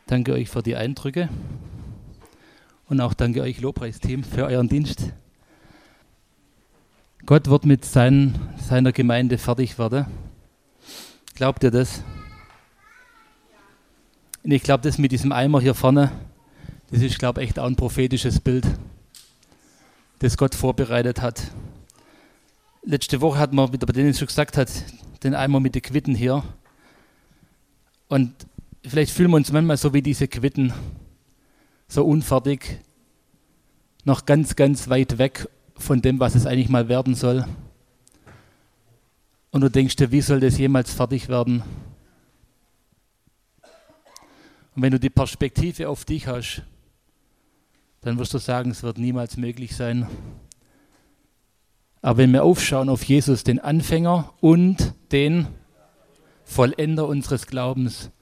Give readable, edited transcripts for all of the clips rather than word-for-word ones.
Danke euch für die Eindrücke und auch danke euch, Lobpreisteam, für euren Dienst. Gott wird mit seiner Gemeinde fertig werden. Glaubt ihr das? Und ich glaube, das mit diesem Eimer hier vorne, das ist, glaube ich, echt auch ein prophetisches Bild, das Gott vorbereitet hat. Letzte Woche hat man, wie der Dennis schon gesagt hat, den Eimer mit den Quitten hier. Und vielleicht fühlen wir uns manchmal so wie diese Quitten, so unfertig, noch ganz, ganz weit weg von dem, was es eigentlich mal werden soll. Und du denkst dir, wie soll das jemals fertig werden? Und wenn du die Perspektive auf dich hast, dann wirst du sagen, es wird niemals möglich sein. Aber wenn wir aufschauen auf Jesus, den Anfänger und den Vollender unseres Glaubens,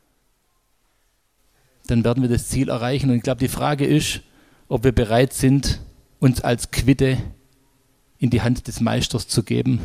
dann werden wir das Ziel erreichen. Und ich glaube, die Frage ist, ob wir bereit sind, uns als Quitte in die Hand des Meisters zu geben.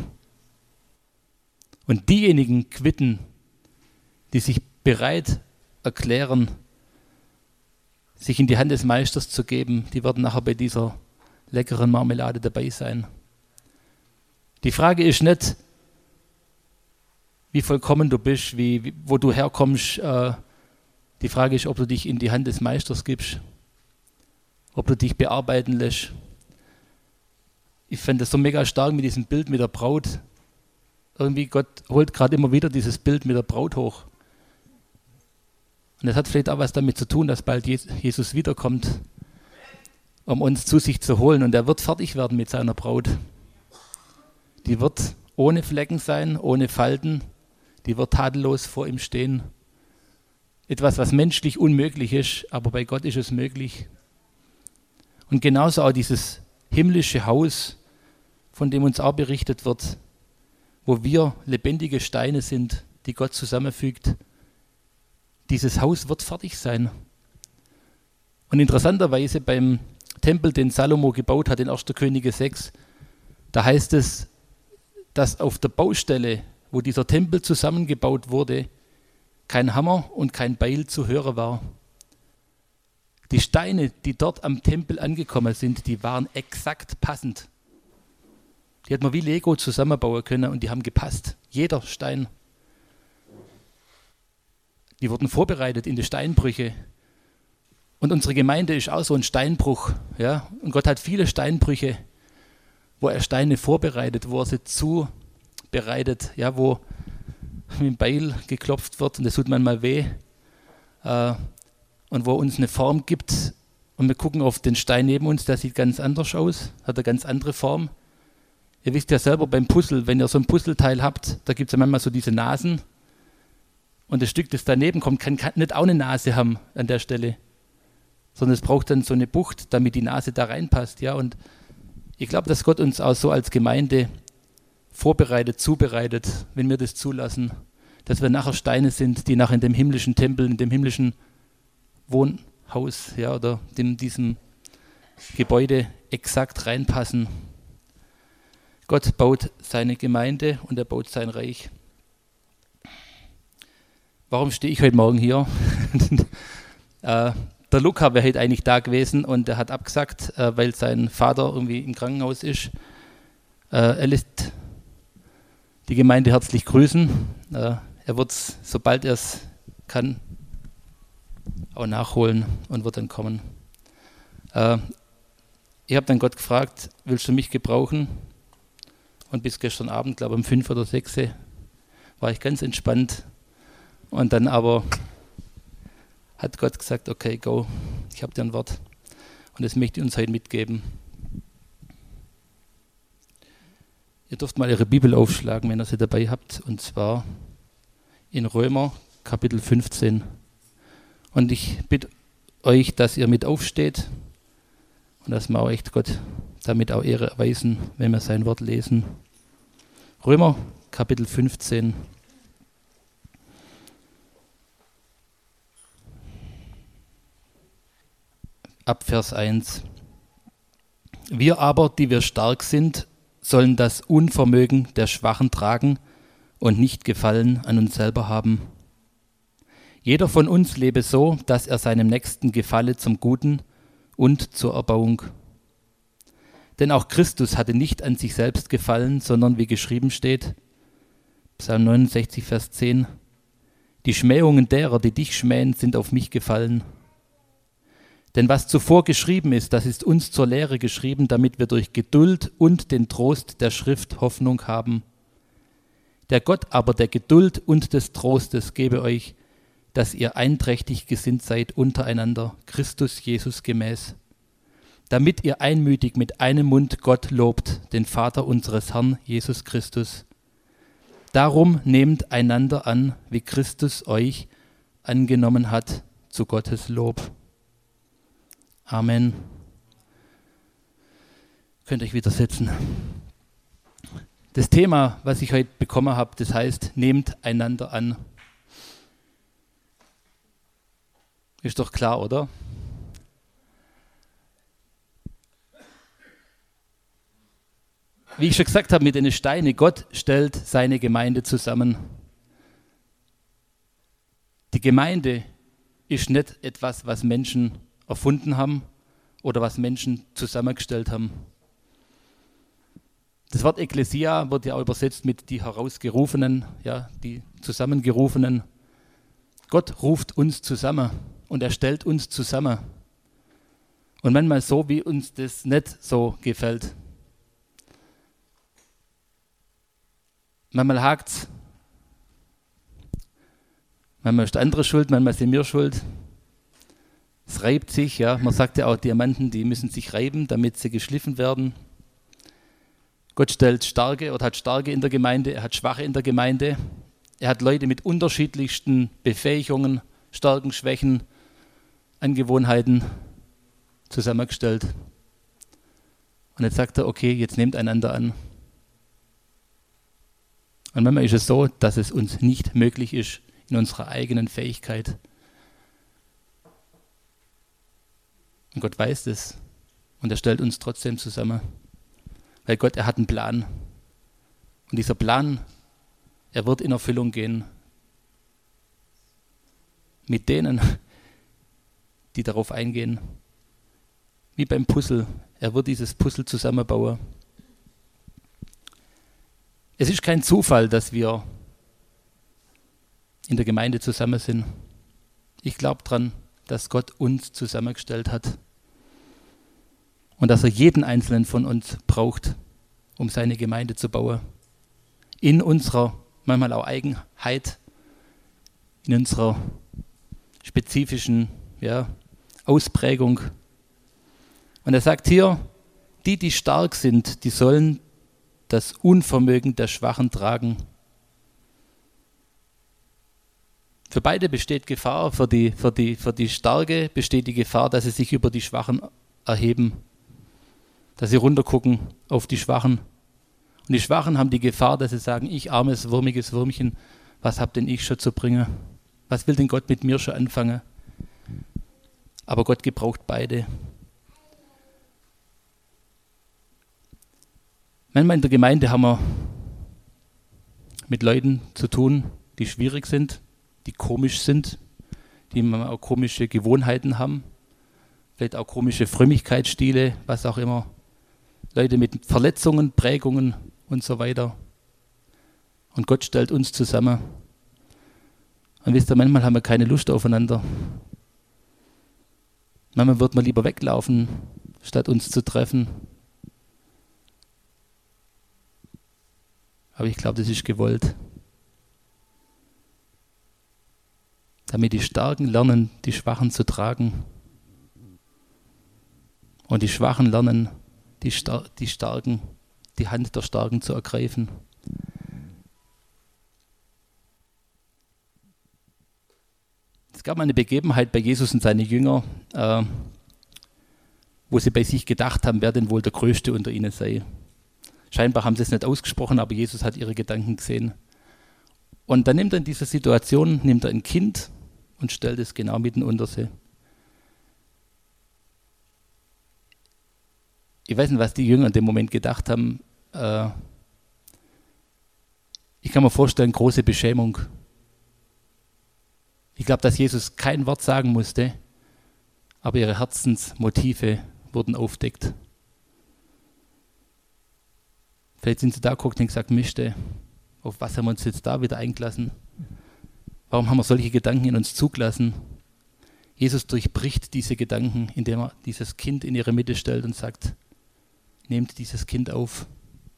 Und diejenigen Quitten, die sich bereit erklären, sich in die Hand des Meisters zu geben, die werden nachher bei dieser leckeren Marmelade dabei sein. Die Frage ist nicht, wie vollkommen du bist, wo du herkommst. Die Frage ist, ob du dich in die Hand des Meisters gibst, ob du dich bearbeiten lässt. Ich fand das so mega stark mit diesem Bild mit der Braut. Irgendwie Gott holt gerade immer wieder dieses Bild mit der Braut hoch. Und das hat vielleicht auch was damit zu tun, dass bald Jesus wiederkommt, um uns zu sich zu holen. Und er wird fertig werden mit seiner Braut. Die wird ohne Flecken sein, ohne Falten. Die wird tadellos vor ihm stehen. Etwas, was menschlich unmöglich ist, aber bei Gott ist es möglich. Und genauso auch dieses himmlische Haus, von dem uns auch berichtet wird, wo wir lebendige Steine sind, die Gott zusammenfügt. Dieses Haus wird fertig sein. Und interessanterweise beim Tempel, den Salomo gebaut hat in 1. Könige 6, da heißt es, dass auf der Baustelle, wo dieser Tempel zusammengebaut wurde, kein Hammer und kein Beil zu hören war. Die Steine, die dort am Tempel angekommen sind, die waren exakt passend. Die hat man wie Lego zusammenbauen können und die haben gepasst. Jeder Stein. Die wurden vorbereitet in die Steinbrüche. Und unsere Gemeinde ist auch so ein Steinbruch. Ja? Und Gott hat viele Steinbrüche, wo er Steine vorbereitet, wo er sie zubereitet, ja, wo mit dem Beil geklopft wird und das tut manchmal weh. Und wo uns eine Form gibt und wir gucken auf den Stein neben uns, der sieht ganz anders aus, hat eine ganz andere Form. Ihr wisst ja selber beim Puzzle, wenn ihr so ein Puzzleteil habt, da gibt es ja manchmal so diese Nasen und das Stück, das daneben kommt, kann nicht auch eine Nase haben an der Stelle, sondern es braucht dann so eine Bucht, damit die Nase da reinpasst. Ja? Und ich glaube, dass Gott uns auch so als Gemeinde vorbereitet, zubereitet, wenn wir das zulassen, dass wir nachher Steine sind, die nachher in dem himmlischen Tempel, in dem himmlischen Wohnhaus, ja, oder in diesem Gebäude exakt reinpassen. Gott baut seine Gemeinde und er baut sein Reich. Warum stehe ich heute Morgen hier? Der Luca wäre heute eigentlich da gewesen und er hat abgesagt, weil sein Vater irgendwie im Krankenhaus ist. Er lässt die Gemeinde herzlich grüßen. Er wird es, sobald er es kann, auch nachholen und wird dann kommen. Ich habe dann Gott gefragt, willst du mich gebrauchen? Und bis gestern Abend, glaube ich um 5 oder 6 war ich ganz entspannt. Und dann aber hat Gott gesagt, okay, go, ich habe dir ein Wort. Und das möchte ich uns heute mitgeben. Ihr dürft mal eure Bibel aufschlagen, wenn ihr sie dabei habt, und zwar in Römer Kapitel 15. Und ich bitte euch, dass ihr mit aufsteht und dass wir auch echt Gott damit auch Ehre erweisen, wenn wir sein Wort lesen. Römer Kapitel 15. Ab Vers 1. Wir aber, die wir stark sind, sollen das Unvermögen der Schwachen tragen und nicht Gefallen an uns selber haben. Jeder von uns lebe so, dass er seinem Nächsten gefalle zum Guten und zur Erbauung. Denn auch Christus hatte nicht an sich selbst gefallen, sondern wie geschrieben steht, Psalm 69, Vers 10, die Schmähungen derer, die dich schmähen, sind auf mich gefallen. Denn was zuvor geschrieben ist, das ist uns zur Lehre geschrieben, damit wir durch Geduld und den Trost der Schrift Hoffnung haben. Der Gott aber der Geduld und des Trostes gebe euch, dass ihr einträchtig gesinnt seid untereinander, Christus Jesus gemäß, damit ihr einmütig mit einem Mund Gott lobt, den Vater unseres Herrn Jesus Christus. Darum nehmt einander an, wie Christus euch angenommen hat, zu Gottes Lob. Amen. Könnt ihr euch wieder setzen. Das Thema, was ich heute bekommen habe, das heißt, nehmt einander an. Ist doch klar, oder? Wie ich schon gesagt habe mit den Steinen, Gott stellt seine Gemeinde zusammen. Die Gemeinde ist nicht etwas, was Menschen erfunden haben oder was Menschen zusammengestellt haben. Das Wort Ekklesia wird ja auch übersetzt mit die Herausgerufenen, ja, die Zusammengerufenen. Gott ruft uns zusammen und er stellt uns zusammen. Und manchmal so, wie uns das nicht so gefällt. Manchmal hakt's, manchmal ist der andere schuld, manchmal sind wir schuld. Es reibt sich, ja. Man sagt ja auch, Diamanten, die müssen sich reiben, damit sie geschliffen werden. Gott stellt Starke oder hat Starke in der Gemeinde, er hat Schwache in der Gemeinde. Er hat Leute mit unterschiedlichsten Befähigungen, Stärken, Schwächen, Angewohnheiten zusammengestellt. Und jetzt sagt er, okay, jetzt nehmt einander an. Und manchmal ist es so, dass es uns nicht möglich ist, in unserer eigenen Fähigkeit. Und Gott weiß das. Und er stellt uns trotzdem zusammen. Weil Gott, er hat einen Plan. Und dieser Plan, er wird in Erfüllung gehen. Mit denen, die darauf eingehen. Wie beim Puzzle. Er wird dieses Puzzle zusammenbauen. Es ist kein Zufall, dass wir in der Gemeinde zusammen sind. Ich glaube daran, dass Gott uns zusammengestellt hat und dass er jeden Einzelnen von uns braucht, um seine Gemeinde zu bauen. In unserer manchmal auch Eigenheit, in unserer spezifischen Ausprägung. Und er sagt hier, die stark sind, die sollen das Unvermögen der Schwachen tragen. Für beide besteht Gefahr, für die Starke besteht die Gefahr, dass sie sich über die Schwachen erheben, dass sie runtergucken auf die Schwachen. Und die Schwachen haben die Gefahr, dass sie sagen, ich armes, wurmiges Würmchen, was hab denn ich schon zu bringen? Was will denn Gott mit mir schon anfangen? Aber Gott gebraucht beide. Manchmal in der Gemeinde haben wir mit Leuten zu tun, die schwierig sind, die komisch sind, die manchmal auch komische Gewohnheiten haben, vielleicht auch komische Frömmigkeitsstile, was auch immer. Leute mit Verletzungen, Prägungen und so weiter. Und Gott stellt uns zusammen. Und wisst ihr, manchmal haben wir keine Lust aufeinander. Manchmal wird man lieber weglaufen, statt uns zu treffen. Aber ich glaube, das ist gewollt. Damit die Starken lernen, die Schwachen zu tragen. Und die Schwachen lernen, die Starken, die Hand der Starken zu ergreifen. Es gab mal eine Begebenheit bei Jesus und seine Jünger, wo sie bei sich gedacht haben, wer denn wohl der Größte unter ihnen sei. Scheinbar haben sie es nicht ausgesprochen, aber Jesus hat ihre Gedanken gesehen. Und dann nimmt er in dieser Situation ein Kind und stellt es genau mitten unter sie. Ich weiß nicht, was die Jünger in dem Moment gedacht haben. Ich kann mir vorstellen, große Beschämung. Ich glaube, dass Jesus kein Wort sagen musste, aber ihre Herzensmotive wurden aufdeckt. Vielleicht sind sie da geguckt und gesagt, Mischte, auf was haben wir uns jetzt da wieder eingelassen? Warum haben wir solche Gedanken in uns zugelassen? Jesus durchbricht diese Gedanken, indem er dieses Kind in ihre Mitte stellt und sagt, nehmt dieses Kind auf.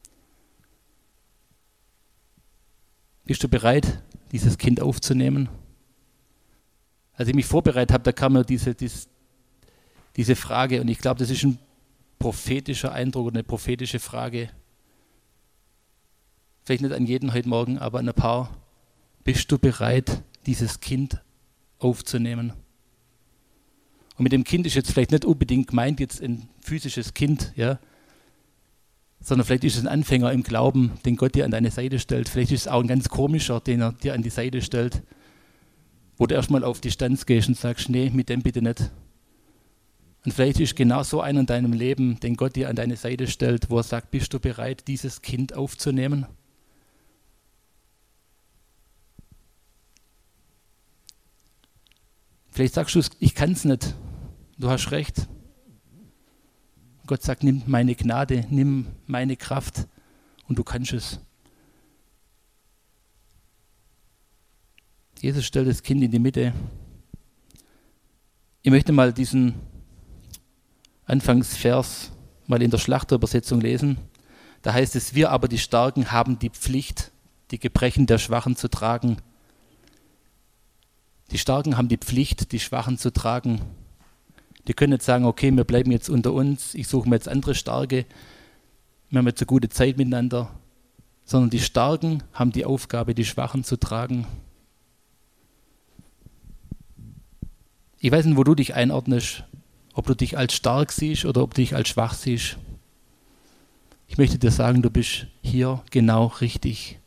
Bist du bereit, dieses Kind aufzunehmen? Als ich mich vorbereitet habe, da kam mir diese Frage, und ich glaube, das ist ein prophetischer Eindruck oder eine prophetische Frage. Vielleicht nicht an jeden heute Morgen, aber an ein paar. Bist du bereit, dieses Kind aufzunehmen? Und mit dem Kind ist jetzt vielleicht nicht unbedingt gemeint jetzt ein physisches Kind, ja, sondern vielleicht ist es ein Anfänger im Glauben, den Gott dir an deine Seite stellt. Vielleicht ist es auch ein ganz komischer, den er dir an die Seite stellt, wo du erstmal auf Distanz gehst und sagst, nee, mit dem bitte nicht. Und vielleicht ist genau so einer in deinem Leben, den Gott dir an deine Seite stellt, wo er sagt, bist du bereit, dieses Kind aufzunehmen? Vielleicht sagst du, ich kann es nicht. Du hast recht. Gott sagt, nimm meine Gnade, nimm meine Kraft und du kannst es. Jesus stellt das Kind in die Mitte. Ich möchte mal diesen Anfangsvers mal in der Schlachterübersetzung lesen. Da heißt es, wir aber die Starken haben die Pflicht, die Gebrechen der Schwachen zu tragen. Die Starken haben die Pflicht, die Schwachen zu tragen. Die können nicht sagen, okay, wir bleiben jetzt unter uns, ich suche mir jetzt andere Starke, wir haben jetzt eine gute Zeit miteinander, sondern die Starken haben die Aufgabe, die Schwachen zu tragen. Ich weiß nicht, wo du dich einordnest, ob du dich als stark siehst oder ob du dich als schwach siehst. Ich möchte dir sagen, du bist hier genau richtig.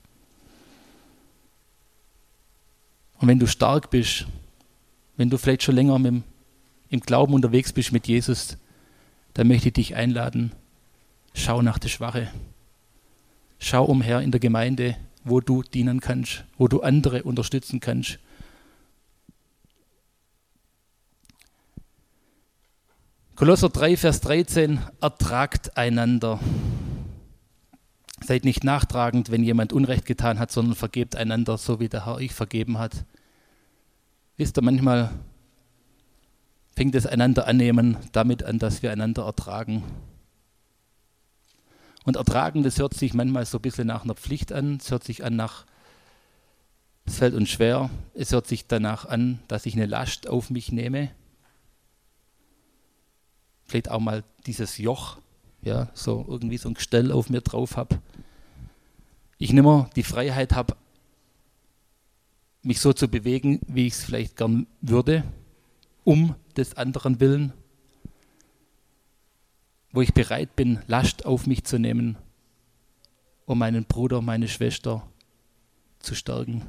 Und wenn du stark bist, wenn du vielleicht schon länger im Glauben unterwegs bist mit Jesus, dann möchte ich dich einladen, schau nach der Schwache. Schau umher in der Gemeinde, wo du dienen kannst, wo du andere unterstützen kannst. Kolosser 3, Vers 13, ertragt einander. Seid nicht nachtragend, wenn jemand Unrecht getan hat, sondern vergebt einander, so wie der Herr euch vergeben hat. Wisst ihr, manchmal fängt das einander annehmen damit an, dass wir einander ertragen. Und ertragen, das hört sich manchmal so ein bisschen nach einer Pflicht an, es hört sich an nach, es fällt uns schwer, es hört sich danach an, dass ich eine Last auf mich nehme. Vielleicht auch mal dieses Joch, ja, so irgendwie so ein Gestell auf mir drauf habe. Ich nicht mehr die Freiheit habe, mich so zu bewegen, wie ich es vielleicht gern würde, um des anderen willen, wo ich bereit bin, Last auf mich zu nehmen, um meinen Bruder, meine Schwester zu stärken.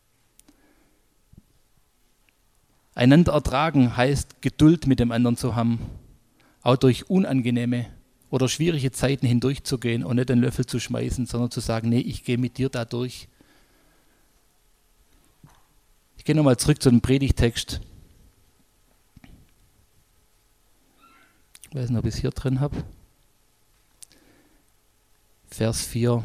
Einander ertragen heißt, Geduld mit dem anderen zu haben, auch durch unangenehme oder schwierige Zeiten hindurchzugehen und nicht den Löffel zu schmeißen, sondern zu sagen, nee, ich gehe mit dir da durch. Ich gehe nochmal zurück zu dem Predigtext. Ich weiß nicht, ob ich es hier drin habe. Vers 4.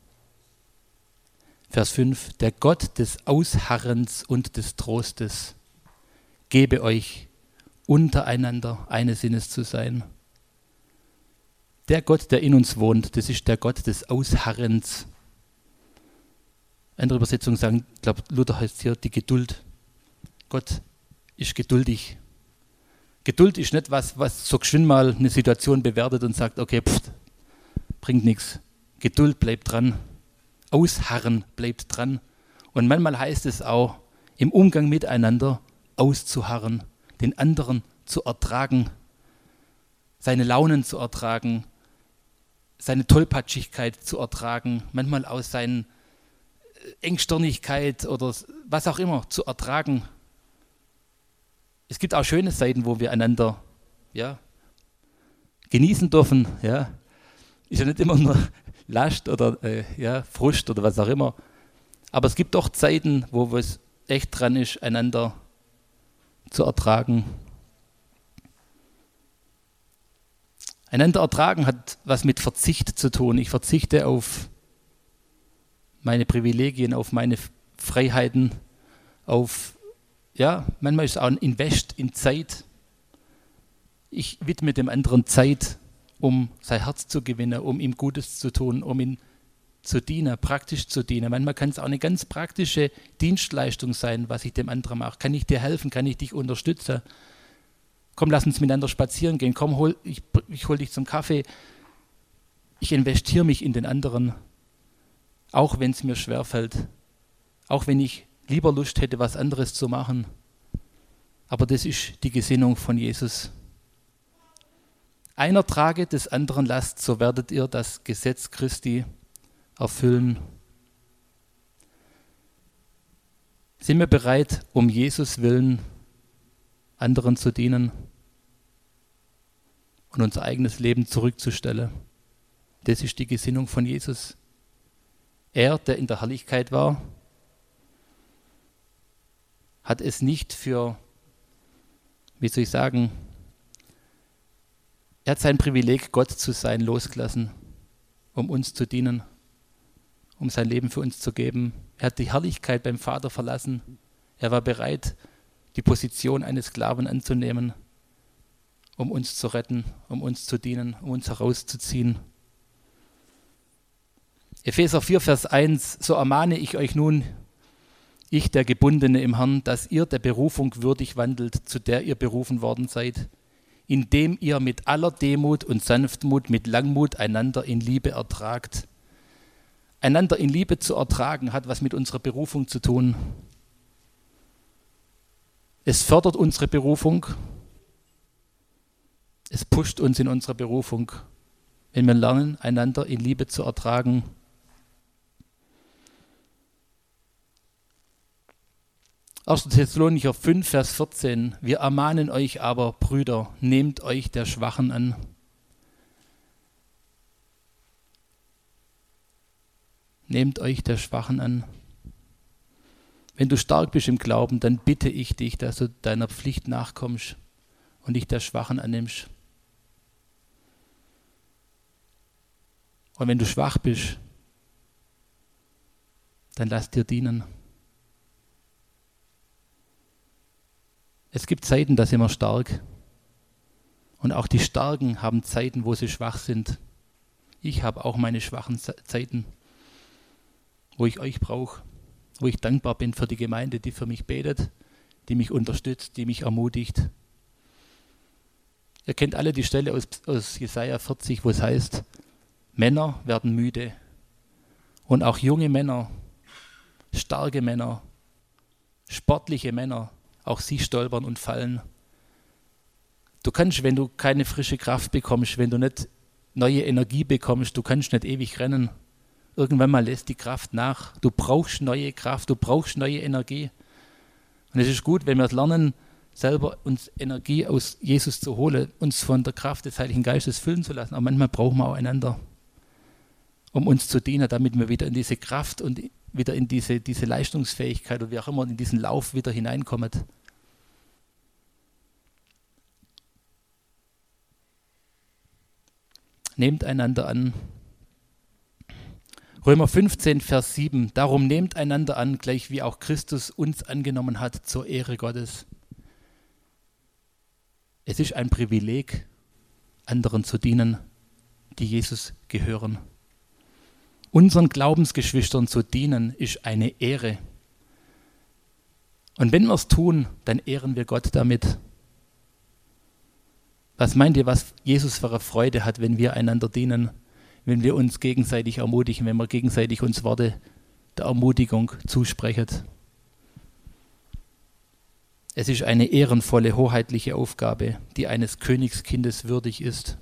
Vers 5. Der Gott des Ausharrens und des Trostes gebe euch untereinander eines Sinnes zu sein. Der Gott, der in uns wohnt, das ist der Gott des Ausharrens. Andere Übersetzungen sagen, ich glaube, Luther heißt hier die Geduld. Gott ist geduldig. Geduld ist nicht was so geschwind mal eine Situation bewertet und sagt, okay, bringt nichts. Geduld bleibt dran. Ausharren bleibt dran. Und manchmal heißt es auch, im Umgang miteinander auszuharren, den anderen zu ertragen, seine Launen zu ertragen, seine Tollpatschigkeit zu ertragen, manchmal aus seiner Engstirnigkeit oder was auch immer zu ertragen. Es gibt auch schöne Seiten, wo wir einander genießen dürfen. Ja. Ist ja nicht immer nur Last oder Frust oder was auch immer. Aber es gibt doch Zeiten, wo es echt dran ist, einander zu ertragen. Einander ertragen hat was mit Verzicht zu tun. Ich verzichte auf meine Privilegien, auf meine Freiheiten, manchmal ist es auch ein Invest in Zeit. Ich widme dem anderen Zeit, um sein Herz zu gewinnen, um ihm Gutes zu tun, um ihm zu dienen, praktisch zu dienen. Manchmal kann es auch eine ganz praktische Dienstleistung sein, was ich dem anderen mache. Kann ich dir helfen? Kann ich dich unterstützen? Komm, lass uns miteinander spazieren gehen. Komm, ich hol dich zum Kaffee. Ich investiere mich in den anderen, auch wenn es mir schwerfällt. Auch wenn ich lieber Lust hätte, was anderes zu machen. Aber das ist die Gesinnung von Jesus. Einer trage des anderen Last, so werdet ihr das Gesetz Christi erfüllen. Sind wir bereit, um Jesus willen anderen zu dienen und unser eigenes Leben zurückzustellen? Das ist die Gesinnung von Jesus. Er, der in der Herrlichkeit war, hat es nicht für, er hat sein Privileg, Gott zu sein, losgelassen, um uns zu dienen, um sein Leben für uns zu geben. Er hat die Herrlichkeit beim Vater verlassen. Er war bereit, die Position eines Sklaven anzunehmen, um uns zu retten, um uns zu dienen, um uns herauszuziehen. Epheser 4, Vers 1, so ermahne ich euch nun, ich, der Gebundene im Herrn, dass ihr der Berufung würdig wandelt, zu der ihr berufen worden seid, indem ihr mit aller Demut und Sanftmut, mit Langmut einander in Liebe ertragt. Einander in Liebe zu ertragen, hat was mit unserer Berufung zu tun. Es fördert unsere Berufung. Es pusht uns in unserer Berufung, wenn wir lernen, einander in Liebe zu ertragen. 1. Thessalonicher 5, Vers 14. Wir ermahnen euch aber, Brüder, nehmt euch der Schwachen an. Nehmt euch der Schwachen an. Wenn du stark bist im Glauben, dann bitte ich dich, dass du deiner Pflicht nachkommst und dich der Schwachen annimmst. Und wenn du schwach bist, dann lass dir dienen. Es gibt Zeiten, da sind wir stark. Und auch die Starken haben Zeiten, wo sie schwach sind. Ich habe auch meine schwachen Zeiten, wo ich euch brauche, wo ich dankbar bin für die Gemeinde, die für mich betet, die mich unterstützt, die mich ermutigt. Ihr kennt alle die Stelle aus Jesaja 40, wo es heißt, Männer werden müde. Und auch junge Männer, starke Männer, sportliche Männer, auch sie stolpern und fallen. Du kannst, wenn du keine frische Kraft bekommst, wenn du nicht neue Energie bekommst, du kannst nicht ewig rennen. Irgendwann mal lässt die Kraft nach. Du brauchst neue Kraft, du brauchst neue Energie. Und es ist gut, wenn wir lernen, selber uns Energie aus Jesus zu holen, uns von der Kraft des Heiligen Geistes füllen zu lassen. Aber manchmal brauchen wir auch einander, um uns zu dienen, damit wir wieder in diese Kraft und wieder in diese Leistungsfähigkeit oder wie auch immer in diesen Lauf wieder hineinkommen. Nehmt einander an. Römer 15, Vers 7. Darum nehmt einander an, gleich wie auch Christus uns angenommen hat, zur Ehre Gottes. Es ist ein Privileg, anderen zu dienen, die Jesus gehören. Unseren Glaubensgeschwistern zu dienen, ist eine Ehre. Und wenn wir es tun, dann ehren wir Gott damit. Was meint ihr, was Jesus für eine Freude hat, wenn wir einander dienen, wenn wir uns gegenseitig ermutigen, wenn wir gegenseitig uns Worte der Ermutigung zusprechen? Es ist eine ehrenvolle, hoheitliche Aufgabe, die eines Königskindes würdig ist.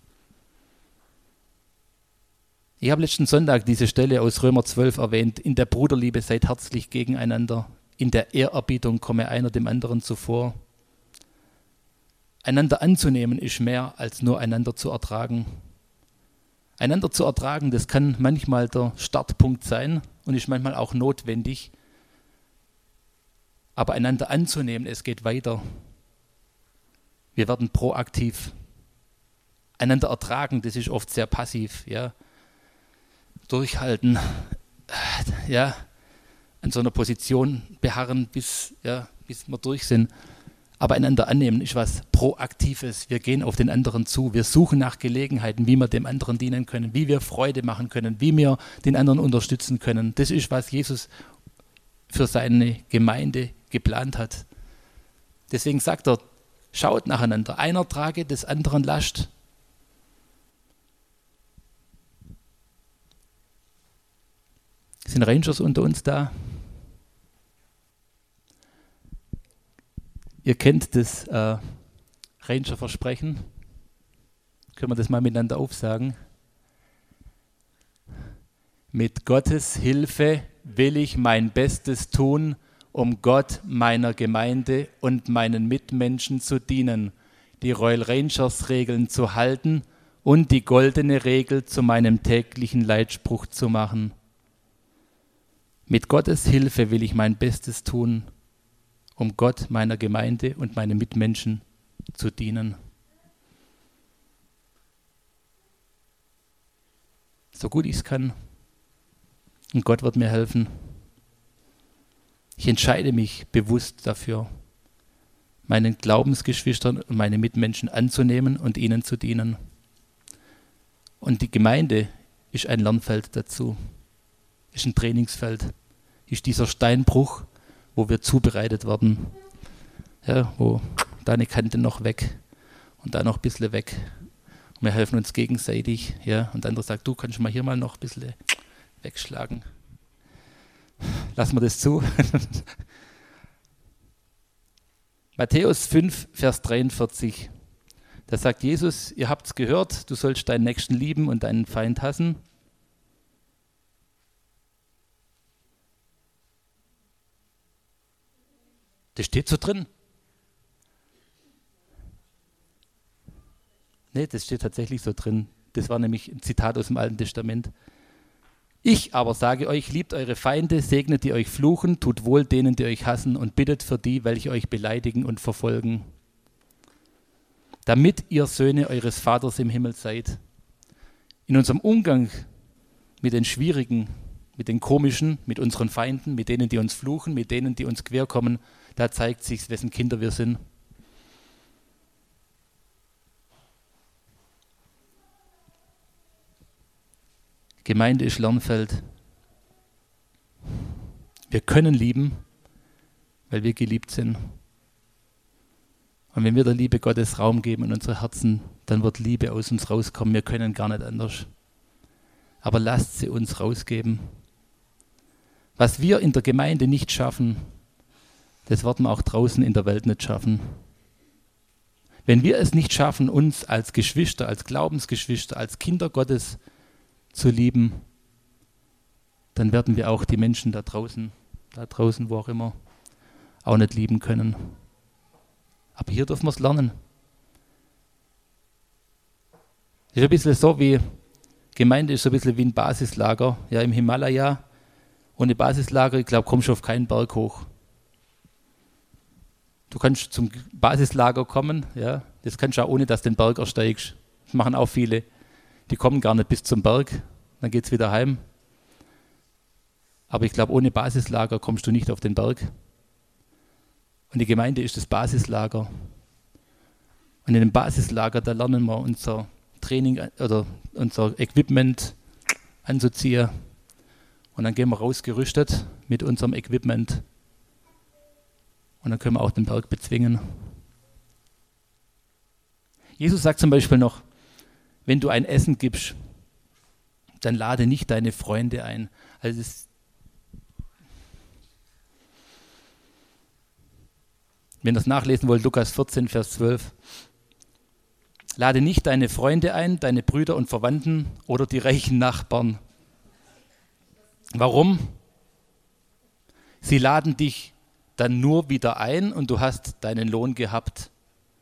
Ich habe letzten Sonntag diese Stelle aus Römer 12 erwähnt. In der Bruderliebe seid herzlich gegeneinander. In der Ehrerbietung komme einer dem anderen zuvor. Einander anzunehmen ist mehr, als nur einander zu ertragen. Einander zu ertragen, das kann manchmal der Startpunkt sein und ist manchmal auch notwendig, aber einander anzunehmen, es geht weiter. Wir werden proaktiv. Einander ertragen, das ist oft sehr passiv. Ja. Durchhalten, ja, an so einer Position beharren, bis wir durch sind. Aber einander annehmen ist was Proaktives. Wir gehen auf den anderen zu. Wir suchen nach Gelegenheiten, wie wir dem anderen dienen können, wie wir Freude machen können, wie wir den anderen unterstützen können. Das ist, was Jesus für seine Gemeinde geplant hat. Deswegen sagt er, schaut nacheinander. Einer trage des anderen Last. Sind Rangers unter uns da? Ihr kennt das Ranger-Versprechen. Können wir das mal miteinander aufsagen? Mit Gottes Hilfe will ich mein Bestes tun, um Gott, meiner Gemeinde und meinen Mitmenschen zu dienen, die Royal Rangers-Regeln zu halten und die goldene Regel zu meinem täglichen Leitspruch zu machen. Mit Gottes Hilfe will ich mein Bestes tun, um Gott, meiner Gemeinde und meinen Mitmenschen zu dienen. So gut ich es kann. Und Gott wird mir helfen. Ich entscheide mich bewusst dafür, meinen Glaubensgeschwistern und meine Mitmenschen anzunehmen und ihnen zu dienen. Und die Gemeinde ist ein Lernfeld dazu, ist ein Trainingsfeld, ist dieser Steinbruch, wo wir zubereitet werden, ja, wo da eine Kante noch weg und da noch ein bisschen weg. Und wir helfen uns gegenseitig. Ja, und der andere sagt, du kannst mal hier mal noch ein bisschen wegschlagen. Lassen wir das zu. Matthäus 5, Vers 43. Da sagt Jesus, ihr habt es gehört, du sollst deinen Nächsten lieben und deinen Feind hassen. Das steht so drin. Nee, das steht tatsächlich so drin. Das war nämlich ein Zitat aus dem Alten Testament. Ich aber sage euch, liebt eure Feinde, segnet die euch fluchen, tut wohl denen, die euch hassen und bittet für die, welche euch beleidigen und verfolgen. Damit ihr Söhne eures Vaters im Himmel seid. In unserem Umgang mit den Schwierigen, mit den Komischen, mit unseren Feinden, mit denen, die uns fluchen, mit denen, die uns querkommen, da zeigt sich, wessen Kinder wir sind. Gemeinde ist Lernfeld. Wir können lieben, weil wir geliebt sind. Und wenn wir der Liebe Gottes Raum geben in unsere Herzen, dann wird Liebe aus uns rauskommen. Wir können gar nicht anders. Aber lasst sie uns rausgeben. Was wir in der Gemeinde nicht schaffen, das werden wir auch draußen in der Welt nicht schaffen. Wenn wir es nicht schaffen, uns als Geschwister, als Glaubensgeschwister, als Kinder Gottes zu lieben, dann werden wir auch die Menschen da draußen, wo auch immer, auch nicht lieben können. Aber hier dürfen wir es lernen. Es ist ein bisschen so wie, Gemeinde ist so ein bisschen wie ein Basislager, ja, im Himalaya. Ohne Basislager, ich glaube, kommst du auf keinen Berg hoch. Du kannst zum Basislager kommen, ja, das kannst du auch ohne, dass du den Berg ersteigst. Das machen auch viele. Die kommen gar nicht bis zum Berg, dann geht es wieder heim. Aber ich glaube, ohne Basislager kommst du nicht auf den Berg. Und die Gemeinde ist das Basislager. Und in dem Basislager, da lernen wir unser Training oder unser Equipment anzuziehen. Und dann gehen wir rausgerüstet mit unserem Equipment. Und dann können wir auch den Berg bezwingen. Jesus sagt zum Beispiel noch, wenn du ein Essen gibst, dann lade nicht deine Freunde ein. Also wenn ihr es nachlesen wollt, Lukas 14, Vers 12. Lade nicht deine Freunde ein, deine Brüder und Verwandten oder die reichen Nachbarn. Warum? Sie laden dich dann nur wieder ein und du hast deinen Lohn gehabt.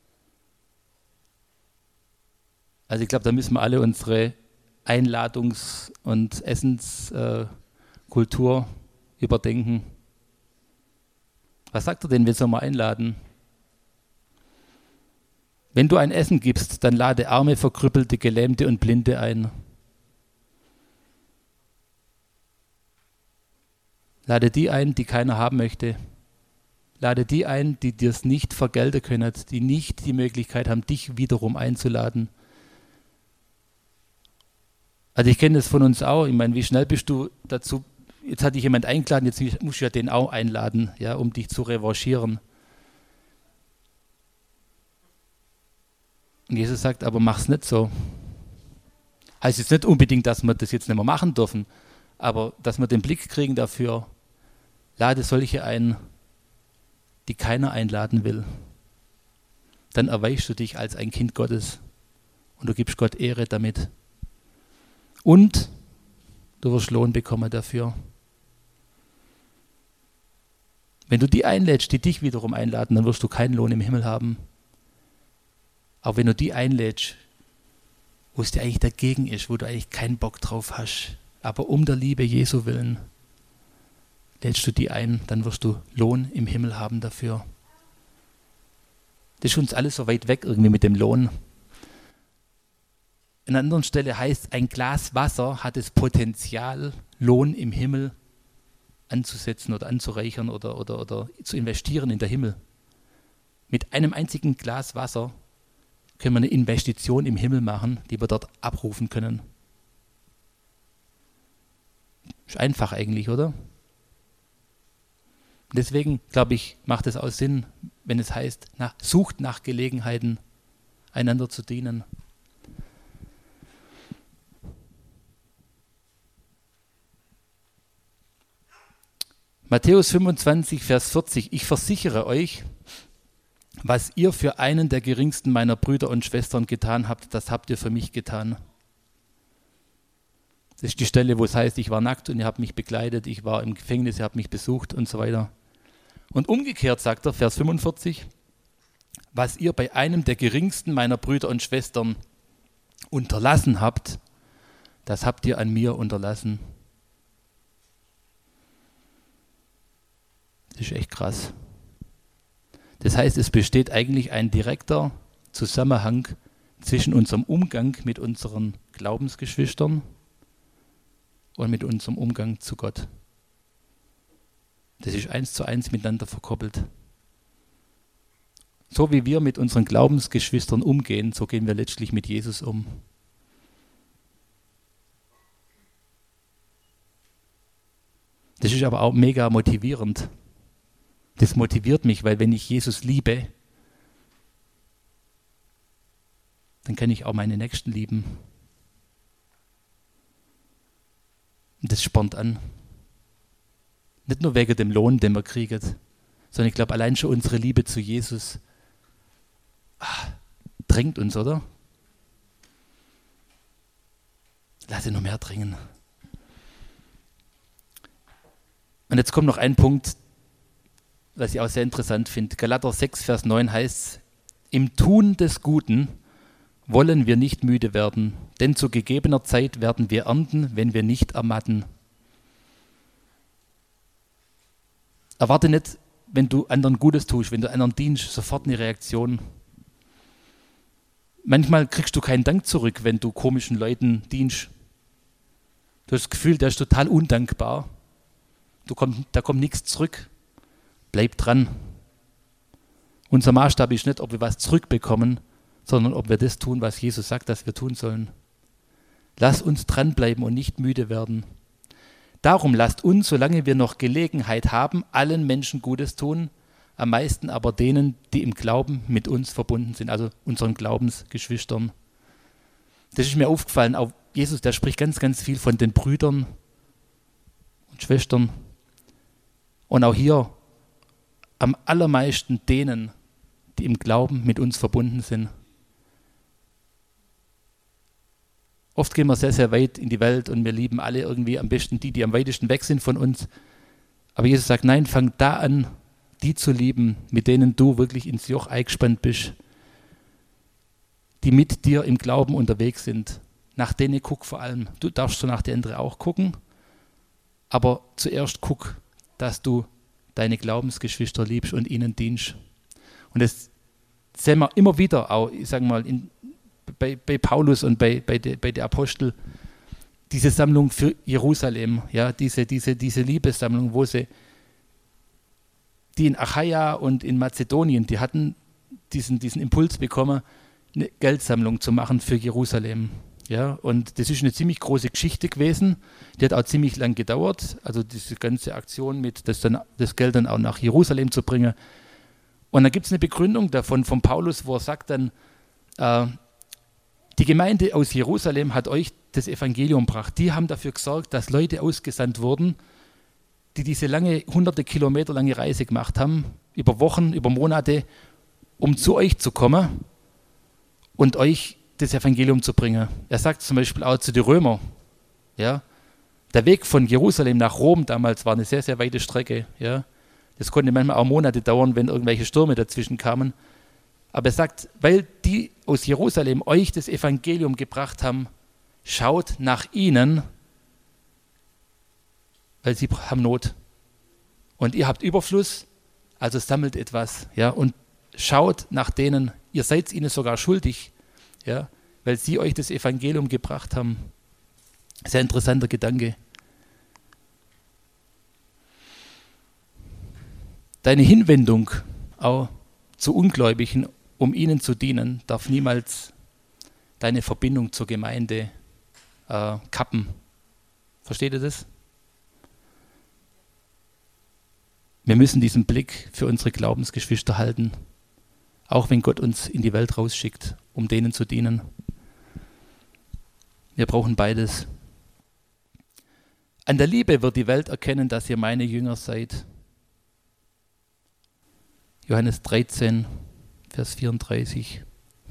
Also ich glaube, da müssen wir alle unsere Einladungs- und Essenskultur überdenken. Was sagt er denn, wen soll man einladen? Wenn du ein Essen gibst, dann lade Arme, Verkrüppelte, Gelähmte und Blinde ein. Lade die ein, die keiner haben möchte. Lade die ein, die dir es nicht vergelten können, die nicht die Möglichkeit haben, dich wiederum einzuladen. Also ich kenne das von uns auch. Ich meine, wie schnell bist du dazu, jetzt hat dich jemand eingeladen, jetzt musst du ja den auch einladen, ja, um dich zu revanchieren. Und Jesus sagt, aber mach's nicht so. Heißt jetzt nicht unbedingt, dass wir das jetzt nicht mehr machen dürfen, aber dass wir den Blick kriegen dafür, lade solche ein, die keiner einladen will. Dann erweichst du dich als ein Kind Gottes und du gibst Gott Ehre damit. Und du wirst Lohn bekommen dafür. Wenn du die einlädst, die dich wiederum einladen, dann wirst du keinen Lohn im Himmel haben. Aber wenn du die einlädst, wo es dir eigentlich dagegen ist, wo du eigentlich keinen Bock drauf hast, aber um der Liebe Jesu willen, lädst du die ein, dann wirst du Lohn im Himmel haben dafür. Das ist uns alles so weit weg irgendwie mit dem Lohn. An einer anderen Stelle heißt, ein Glas Wasser hat das Potenzial, Lohn im Himmel anzusetzen oder anzureichern oder zu investieren in den Himmel. Mit einem einzigen Glas Wasser können wir eine Investition im Himmel machen, die wir dort abrufen können. Ist einfach eigentlich, oder? Deswegen, glaube ich, macht es auch Sinn, wenn es heißt, sucht nach Gelegenheiten, einander zu dienen. Matthäus 25, Vers 40, ich versichere euch, was ihr für einen der geringsten meiner Brüder und Schwestern getan habt, das habt ihr für mich getan. Das ist die Stelle, wo es heißt, ich war nackt und ihr habt mich bekleidet, ich war im Gefängnis, ihr habt mich besucht und so weiter. Und umgekehrt sagt er, Vers 45, was ihr bei einem der geringsten meiner Brüder und Schwestern unterlassen habt, das habt ihr an mir unterlassen. Das ist echt krass. Das heißt, es besteht eigentlich ein direkter Zusammenhang zwischen unserem Umgang mit unseren Glaubensgeschwistern und mit unserem Umgang zu Gott. Das ist 1:1 miteinander verkoppelt. So wie wir mit unseren Glaubensgeschwistern umgehen, so gehen wir letztlich mit Jesus um. Das ist aber auch mega motivierend. Das motiviert mich, weil wenn ich Jesus liebe, dann kann ich auch meine Nächsten lieben. Und das spornt an. Nicht nur wegen dem Lohn, den wir kriegen, sondern ich glaube, allein schon unsere Liebe zu Jesus drängt uns, oder? Lass ihn noch mehr drängen. Und jetzt kommt noch ein Punkt, was ich auch sehr interessant finde. Galater 6, Vers 9 heißt, im Tun des Guten wollen wir nicht müde werden, denn zu gegebener Zeit werden wir ernten, wenn wir nicht ermatten. Erwarte nicht, wenn du anderen Gutes tust, wenn du anderen dienst, sofort eine Reaktion. Manchmal kriegst du keinen Dank zurück, wenn du komischen Leuten dienst. Du hast das Gefühl, der ist total undankbar. Da kommt nichts zurück. Bleib dran. Unser Maßstab ist nicht, ob wir was zurückbekommen, sondern ob wir das tun, was Jesus sagt, dass wir tun sollen. Lass uns dranbleiben und nicht müde werden. Darum lasst uns, solange wir noch Gelegenheit haben, allen Menschen Gutes tun, am meisten aber denen, die im Glauben mit uns verbunden sind, also unseren Glaubensgeschwistern. Das ist mir aufgefallen, auch Jesus, der spricht ganz, ganz viel von den Brüdern und Schwestern. Und auch hier am allermeisten denen, die im Glauben mit uns verbunden sind. Oft gehen wir sehr, sehr weit in die Welt und wir lieben alle irgendwie am besten die am weitesten weg sind von uns. Aber Jesus sagt, nein, fang da an, die zu lieben, mit denen du wirklich ins Joch eingespannt bist, die mit dir im Glauben unterwegs sind. Nach denen guck vor allem. Du darfst so nach der anderen auch gucken, aber zuerst guck, dass du deine Glaubensgeschwister liebst und ihnen dienst. Und das sehen wir immer wieder auch, ich sage mal, bei Paulus und bei den Aposteln, diese Sammlung für Jerusalem, ja, diese Liebessammlung, die in Achaia und in Mazedonien, die hatten diesen Impuls bekommen, eine Geldsammlung zu machen für Jerusalem. Ja, und das ist eine ziemlich große Geschichte gewesen, die hat auch ziemlich lang gedauert, also diese ganze Aktion mit das Geld dann auch nach Jerusalem zu bringen. Und da gibt es eine Begründung davon von Paulus, wo er sagt dann, die Gemeinde aus Jerusalem hat euch das Evangelium gebracht. Die haben dafür gesorgt, dass Leute ausgesandt wurden, die diese hunderte Kilometer lange Reise gemacht haben, über Wochen, über Monate, um zu euch zu kommen und euch das Evangelium zu bringen. Er sagt zum Beispiel auch zu den Römern, ja, der Weg von Jerusalem nach Rom damals war eine sehr, sehr weite Strecke. Ja. Das konnte manchmal auch Monate dauern, wenn irgendwelche Stürme dazwischen kamen. Aber er sagt, weil die aus Jerusalem euch das Evangelium gebracht haben, schaut nach ihnen, weil sie haben Not. Und ihr habt Überfluss, also sammelt etwas. Ja, und schaut nach denen, ihr seid ihnen sogar schuldig, ja, weil sie euch das Evangelium gebracht haben. Sehr interessanter Gedanke. Deine Hinwendung auch zu Ungläubigen, um ihnen zu dienen, darf niemals deine Verbindung zur Gemeinde kappen. Versteht ihr das? Wir müssen diesen Blick für unsere Glaubensgeschwister halten, auch wenn Gott uns in die Welt rausschickt, um denen zu dienen. Wir brauchen beides. An der Liebe wird die Welt erkennen, dass ihr meine Jünger seid. Johannes 13, Vers 34.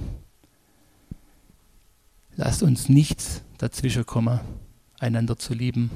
Lasst uns nichts dazwischenkommen, einander zu lieben.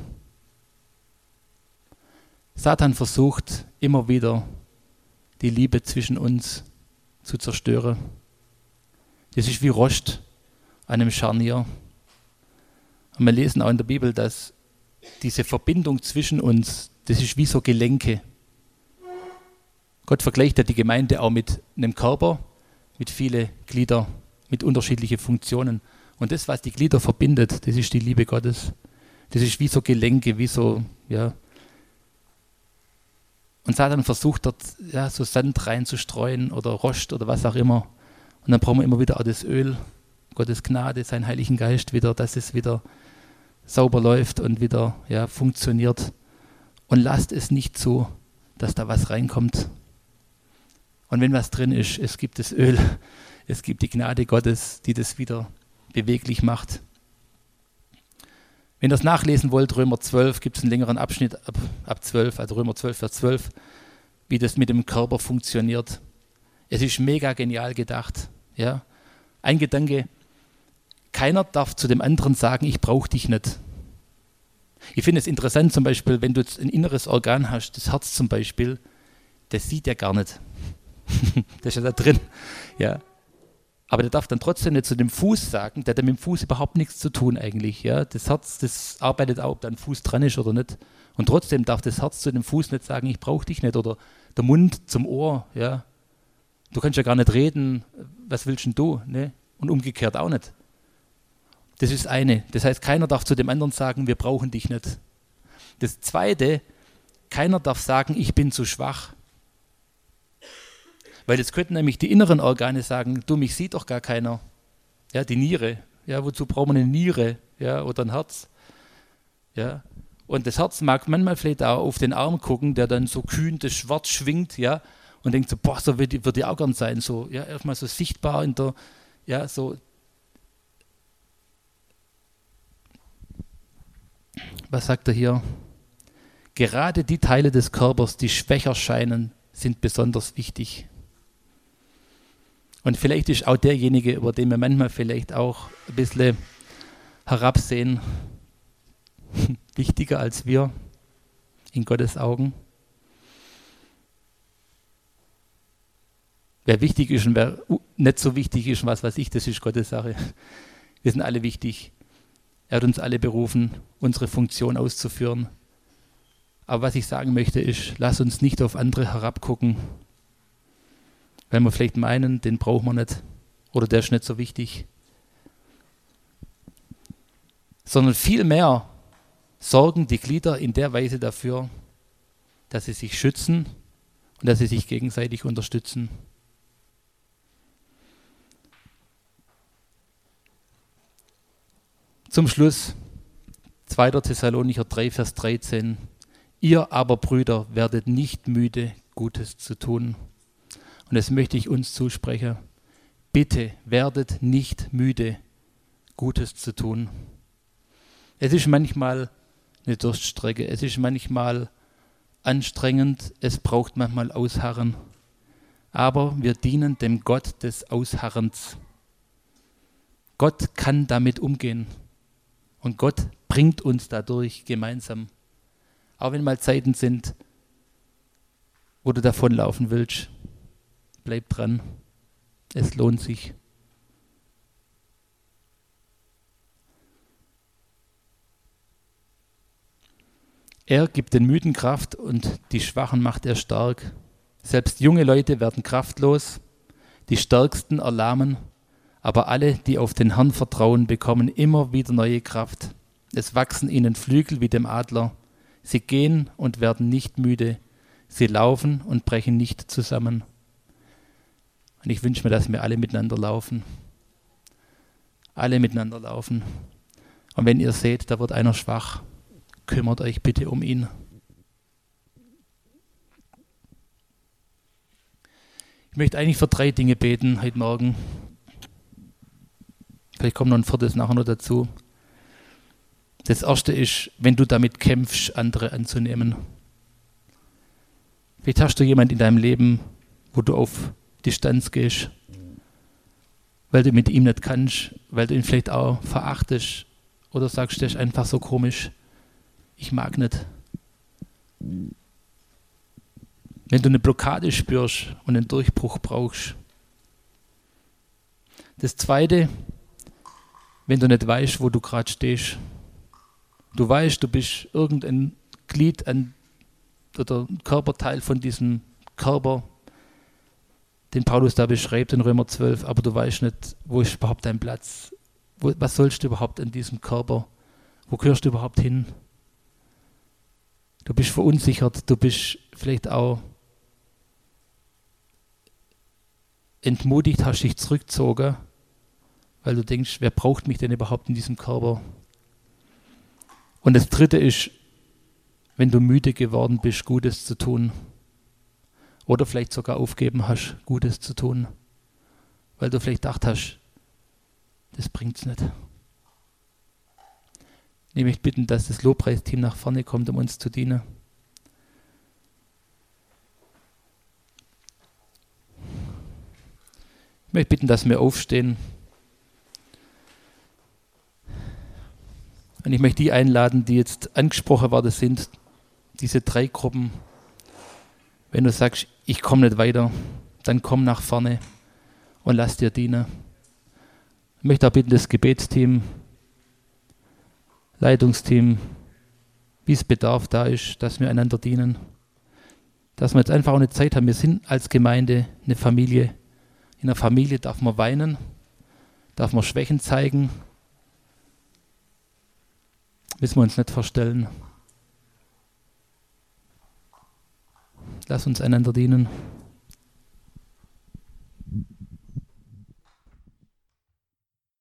Satan versucht immer wieder, die Liebe zwischen uns zu zerstören. Das ist wie Rost an einem Scharnier. Und wir lesen auch in der Bibel, dass diese Verbindung zwischen uns, das ist wie so Gelenke. Gott vergleicht ja die Gemeinde auch mit einem Körper, mit vielen Gliedern, mit unterschiedlichen Funktionen. Und das, was die Glieder verbindet, das ist die Liebe Gottes. Das ist wie so Gelenke, wie so, ja. Und Satan versucht dort ja, so Sand reinzustreuen oder Rost oder was auch immer. Und dann brauchen wir immer wieder auch das Öl, Gottes Gnade, seinen Heiligen Geist wieder, dass es wieder sauber läuft und wieder ja, funktioniert. Und lasst es nicht zu, dass da was reinkommt. Und wenn was drin ist, es gibt das Öl, es gibt die Gnade Gottes, die das wieder beweglich macht. Wenn ihr das nachlesen wollt, Römer 12, gibt es einen längeren Abschnitt ab 12, also Römer 12, Vers 12, wie das mit dem Körper funktioniert. Es ist mega genial gedacht. Ja? Ein Gedanke, keiner darf zu dem anderen sagen, ich brauche dich nicht. Ich finde es interessant zum Beispiel, wenn du jetzt ein inneres Organ hast, das Herz zum Beispiel, das sieht er gar nicht. Das ist ja da drin. Ja. Aber der darf dann trotzdem nicht zu dem Fuß sagen, der hat mit dem Fuß überhaupt nichts zu tun eigentlich. Ja. Das Herz, das arbeitet auch, ob da ein Fuß dran ist oder nicht. Und trotzdem darf das Herz zu dem Fuß nicht sagen, ich brauche dich nicht. Oder der Mund zum Ohr. Ja. Du kannst ja gar nicht reden, was willst denn du? Ne? Und umgekehrt auch nicht. Das ist eine. Das heißt, keiner darf zu dem anderen sagen, wir brauchen dich nicht. Das zweite, keiner darf sagen, ich bin zu schwach. Weil jetzt könnten nämlich die inneren Organe sagen, du, mich sieht doch gar keiner. Ja, die Niere. Ja, wozu braucht man eine Niere? Ja, oder ein Herz? Ja. Und das Herz mag manchmal vielleicht auch auf den Arm gucken, der dann so kühn das Schwert schwingt, ja, und denkt so, boah, so würde ich auch gern sein. So, ja, erstmal so sichtbar in der, ja, so. Was sagt er hier? Gerade die Teile des Körpers, die schwächer scheinen, sind besonders wichtig. Und vielleicht ist auch derjenige, über den wir manchmal vielleicht auch ein bisschen herabsehen, wichtiger als wir in Gottes Augen. Wer wichtig ist und wer nicht so wichtig ist, was weiß ich, das ist Gottes Sache. Wir sind alle wichtig. Er hat uns alle berufen, unsere Funktion auszuführen. Aber was ich sagen möchte ist, lass uns nicht auf andere herabgucken, weil wir vielleicht meinen, den brauchen wir nicht oder der ist nicht so wichtig. Sondern vielmehr sorgen die Glieder in der Weise dafür, dass sie sich schützen und dass sie sich gegenseitig unterstützen. Zum Schluss 2. Thessalonicher 3, Vers 13. Ihr aber, Brüder, werdet nicht müde, Gutes zu tun. Und das möchte ich uns zusprechen. Bitte werdet nicht müde, Gutes zu tun. Es ist manchmal eine Durststrecke, es ist manchmal anstrengend, es braucht manchmal Ausharren. Aber wir dienen dem Gott des Ausharrens. Gott kann damit umgehen und Gott bringt uns dadurch gemeinsam. Auch wenn mal Zeiten sind, wo du davonlaufen willst, bleib dran, es lohnt sich. Er gibt den Müden Kraft und die Schwachen macht er stark. Selbst junge Leute werden kraftlos, die Stärksten erlahmen, aber alle, die auf den Herrn vertrauen, bekommen immer wieder neue Kraft. Es wachsen ihnen Flügel wie dem Adler. Sie gehen und werden nicht müde. Sie laufen und brechen nicht zusammen. Und ich wünsche mir, dass wir alle miteinander laufen. Alle miteinander laufen. Und wenn ihr seht, da wird einer schwach, kümmert euch bitte um ihn. Ich möchte eigentlich für 3 Dinge beten heute Morgen. Vielleicht kommt noch ein 4. nachher noch dazu. Das erste ist, wenn du damit kämpfst, andere anzunehmen. Vielleicht hast du jemanden in deinem Leben, wo du auf Distanz gehst, weil du mit ihm nicht kannst, weil du ihn vielleicht auch verachtest oder sagst, der ist einfach so komisch. Ich mag nicht. Wenn du eine Blockade spürst und einen Durchbruch brauchst. Das zweite, wenn du nicht weißt, wo du gerade stehst. Du weißt, du bist irgendein Glied oder ein Körperteil von diesem Körper, den Paulus da beschreibt in Römer 12, aber du weißt nicht, wo ist überhaupt dein Platz? Was sollst du überhaupt an diesem Körper? Wo gehörst du überhaupt hin? Du bist verunsichert, du bist vielleicht auch entmutigt, hast dich zurückgezogen, weil du denkst, wer braucht mich denn überhaupt in diesem Körper? Und das dritte ist, wenn du müde geworden bist, Gutes zu tun. Oder vielleicht sogar aufgeben hast, Gutes zu tun. Weil du vielleicht gedacht hast, das bringt's nicht. Ich möchte bitten, dass das Lobpreisteam nach vorne kommt, um uns zu dienen. Ich möchte bitten, dass wir aufstehen. Und ich möchte die einladen, die jetzt angesprochen worden sind, diese 3 Gruppen. Wenn du sagst, ich komme nicht weiter, dann komm nach vorne und lass dir dienen. Ich möchte auch bitten, das Gebetsteam, Leitungsteam, wie es Bedarf da ist, dass wir einander dienen. Dass wir jetzt einfach auch eine Zeit haben. Wir sind als Gemeinde eine Familie. In einer Familie darf man weinen, darf man Schwächen zeigen. Müssen wir uns nicht verstellen. Lass uns einander dienen.